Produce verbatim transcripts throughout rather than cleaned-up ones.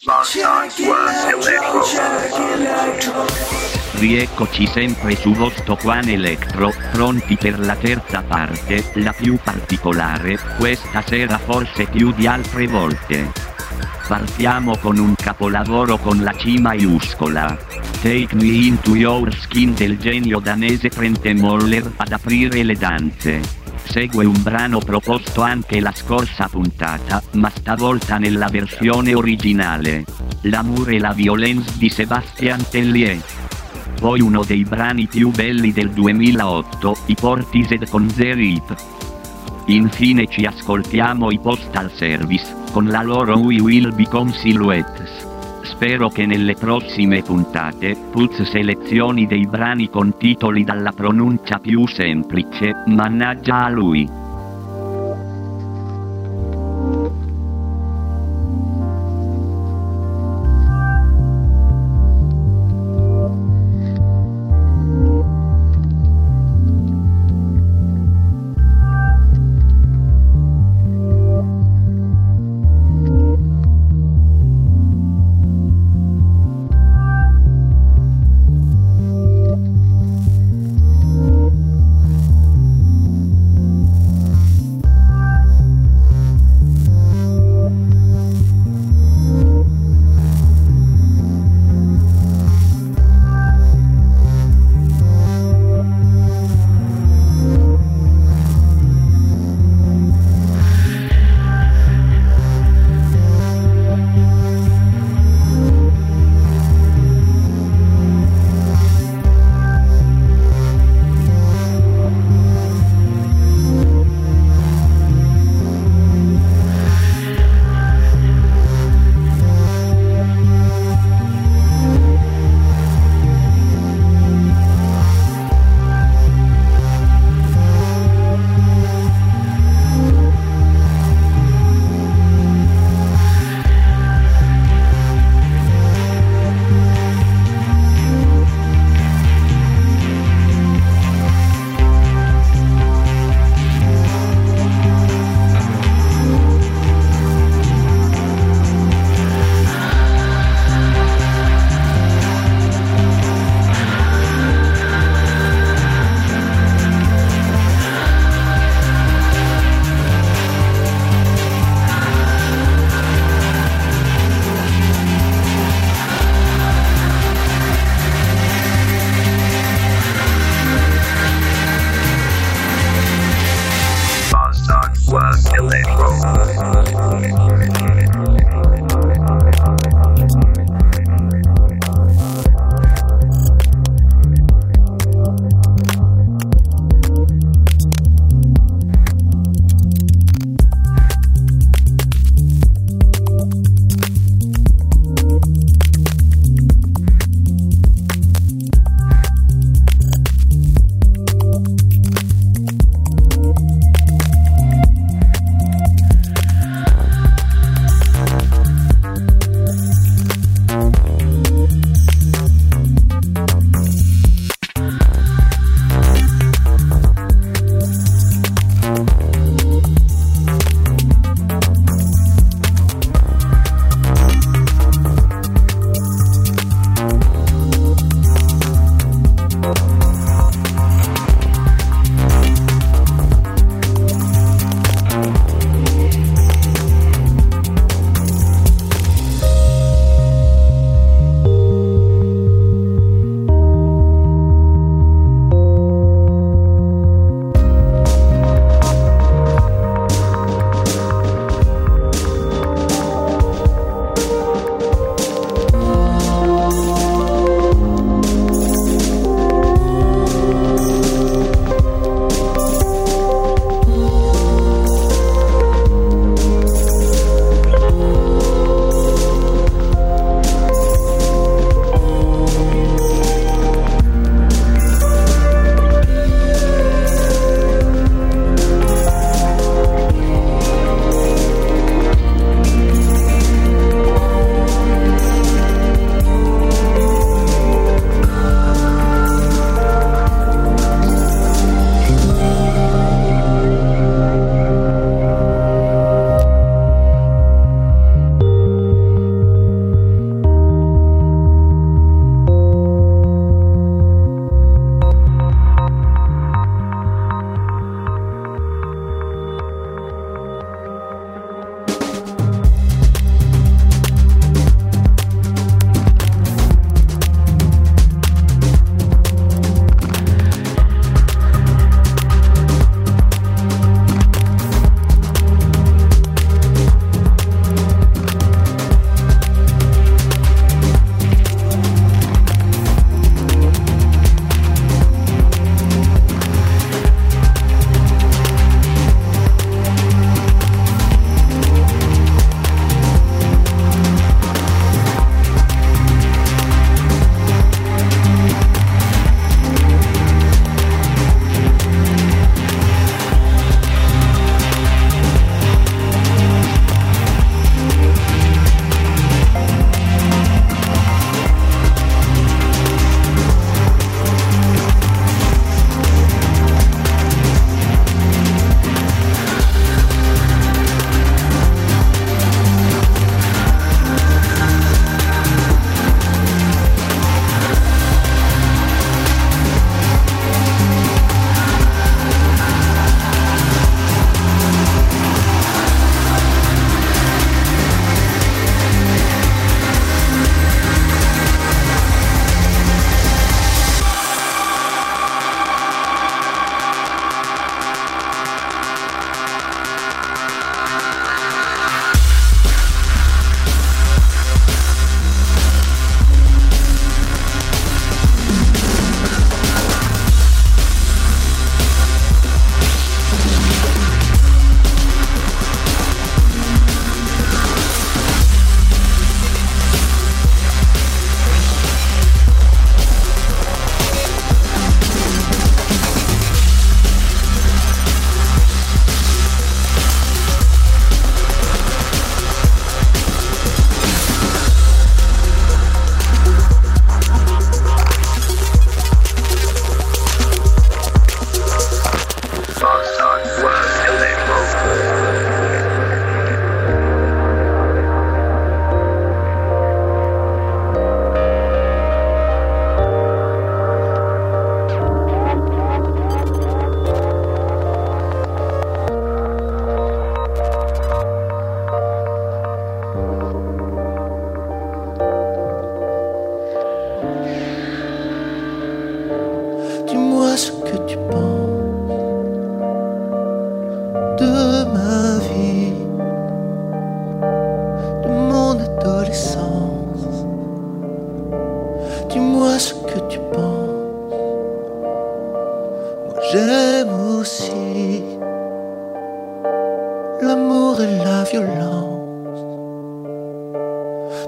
Rieccoci sempre su Vostok One Electro, pronti per la terza parte, la più particolare, questa sera forse più di altre volte. Partiamo con un capolavoro con la C maiuscola. Take Me Into Your Skin del genio danese Trente Moller ad aprire le danze. Segue un brano proposto anche la scorsa puntata, ma stavolta nella versione originale. L'amour e la violence di Sébastien Tellier. Poi uno dei brani più belli del duemilaotto, i Portishead con The Rip. Infine ci ascoltiamo i Postal Service, con la loro We Will Become Silhouettes. Spero che nelle prossime puntate, Puz selezioni dei brani con titoli dalla pronuncia più semplice, mannaggia a lui.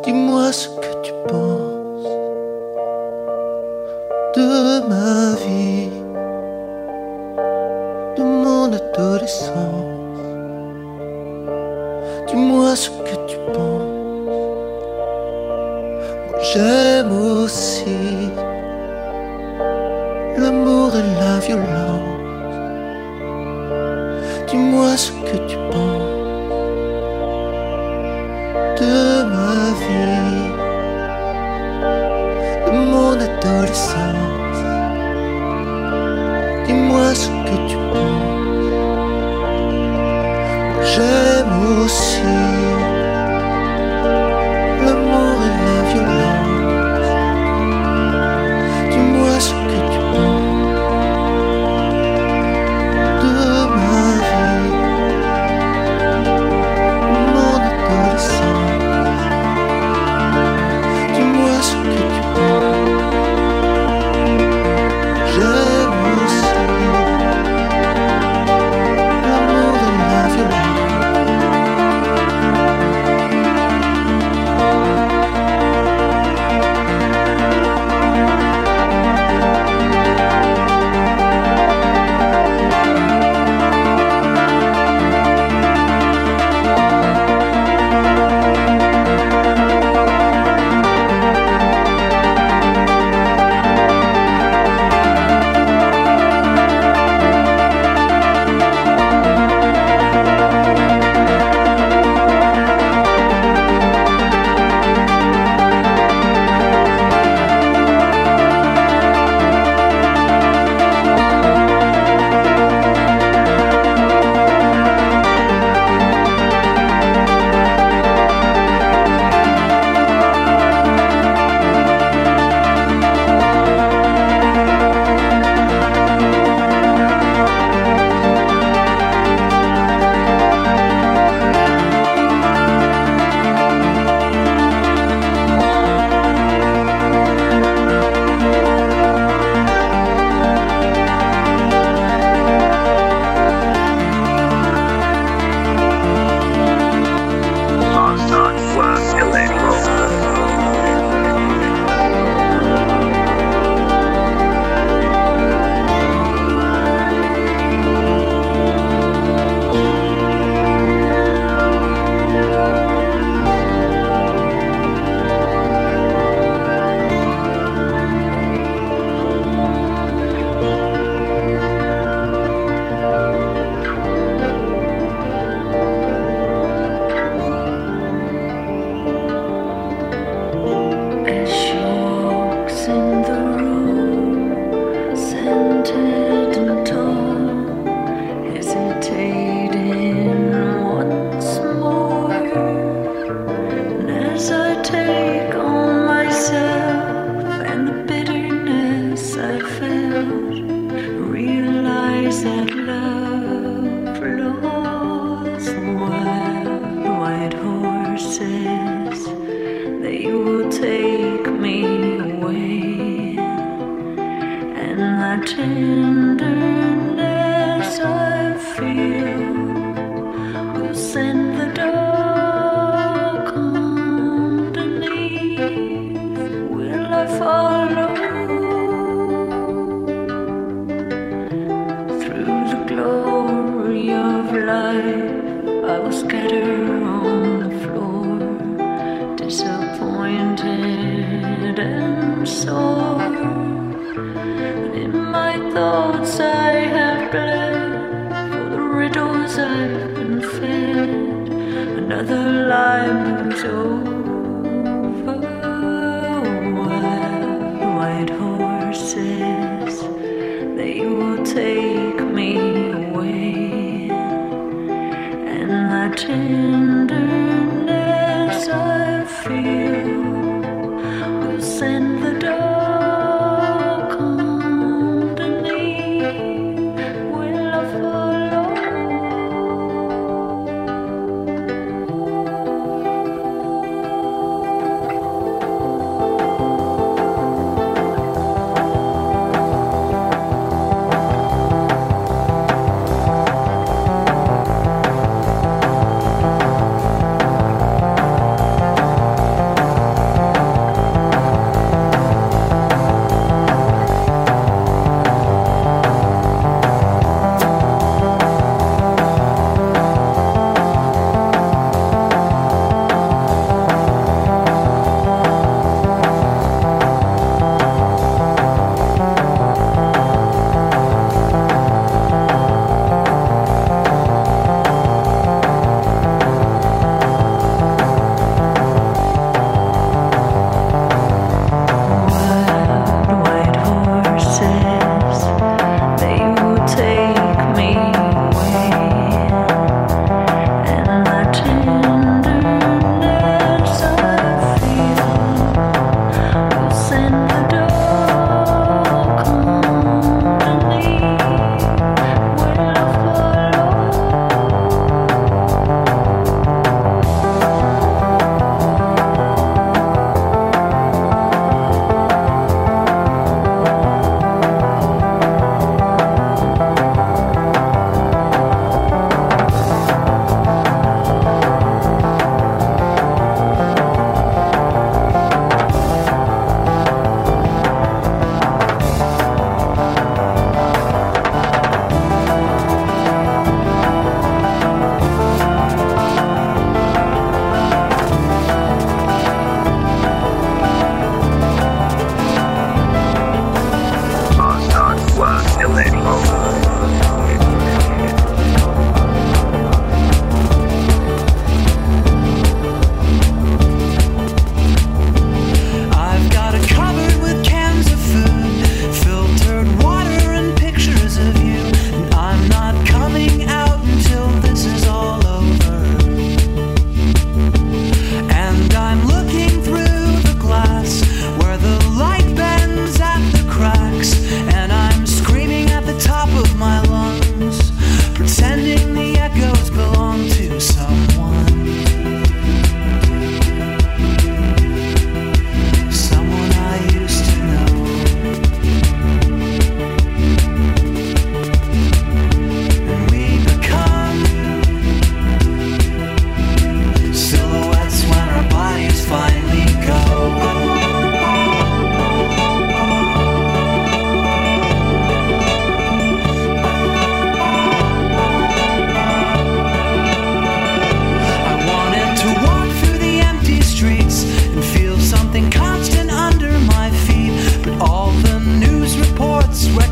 Dis-moi ce que tu penses de ma vie, de mon adolescence. Dis-moi ce que tu penses. Moi j'aime aussi l'amour et la violence. Dis-moi ce que tu penses de ma vie, de mon adolescence. Dis-moi ce que tu penses. Moi j'aime aussi l'amour et la violence. Dis-moi ce que tu penses de ma vie, de mon adolescence. Dis-moi ce que tu penses. J'aime aussi l'amour et la violence.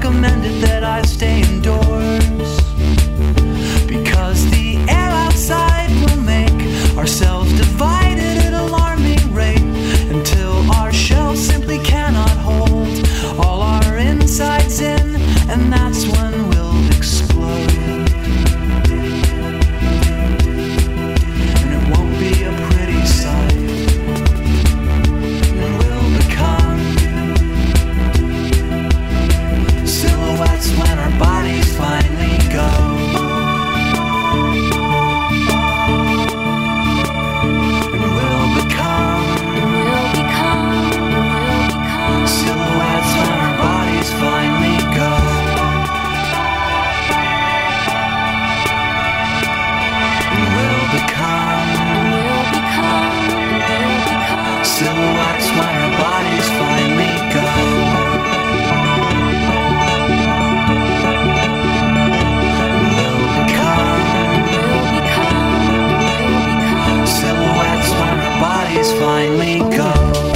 recommended that I stay indoors, because the air outside will make ourselves divided at an alarming rate, until our shells simply cannot hold all our insides in, and that's when we'll explode. And it won't be a pretty sight, and we'll become silhouettes when our bodies finally go. And we'll become, We'll become, we'll become silhouettes when our bodies finally go. And we'll become we'll become, we'll become silhouettes when our bodies finally go. And we'll become we'll become, we'll become silhouettes when our bodies finally go.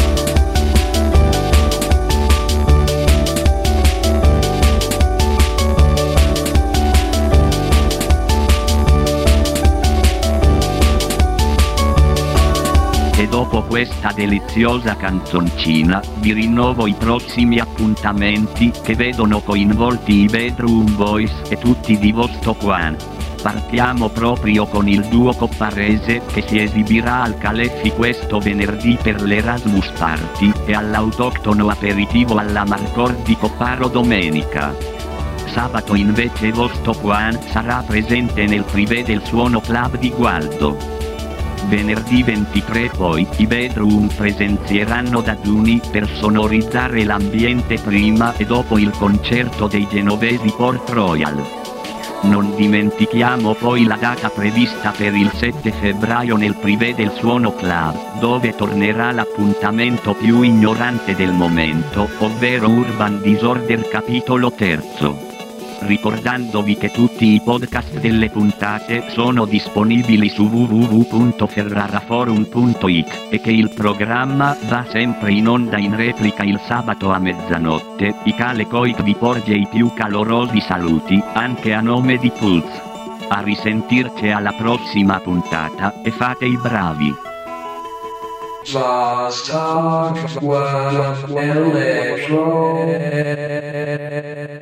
E dopo questa deliziosa canzoncina, vi rinnovo i prossimi appuntamenti, che vedono coinvolti i Bedroom Boys e tutti di Vostokwan. Partiamo proprio con il duo copparese, che si esibirà al Caleffi questo venerdì per l'Erasmus Party, e all'autoctono aperitivo alla Marcor di Copparo domenica. Sabato invece Vostokwan sarà presente nel privé del Suono Club di Gualdo. Venerdì ventitré poi, i Bedroom presenzieranno da Giuni per sonorizzare l'ambiente prima e dopo il concerto dei genovesi Port Royal. Non dimentichiamo poi la data prevista per il sette febbraio nel privé del Suono Club, dove tornerà l'appuntamento più ignorante del momento, ovvero Urban Disorder capitolo terzo. Ricordandovi che tutti i podcast delle puntate sono disponibili su w w w punto ferraraforum punto it e che il programma va sempre in onda in replica il sabato a mezzanotte. Icale Coit vi porge i più calorosi saluti, anche a nome di Pulse. A risentirci alla prossima puntata, e fate i bravi. Vostok One Electro.